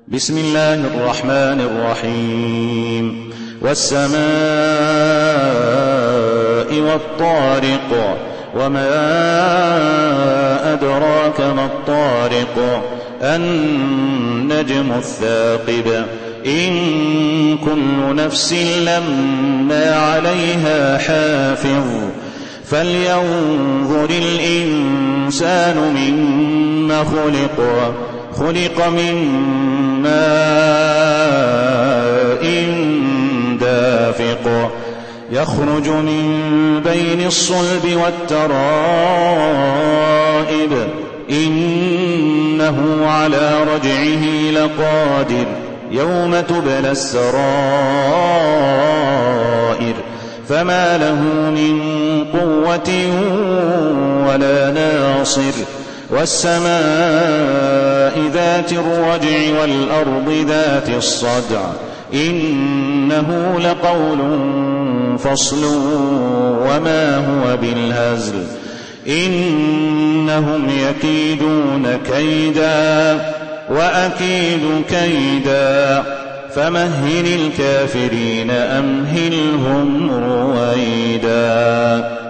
بسم الله الرحمن الرحيم. والسماء والطارق، وما أدراك ما الطارق، النجم الثاقب، إن كل نفس لما عليها حافظ، فلينظر الإنسان مما خلق. خلق من ماء دافق، يخرج من بين الصلب والترائب، إنه على رجعه لقادر، يوم تبلى السرائر، فما له من قوة ولا ناصر. والسماء ذات الرجع والأرض ذات الصدع، إنه لقول فصل وما هو بالهزل، إنهم يكيدون كيدا وأكيد كيدا، فمهل الكافرين أمهلهم رويدا.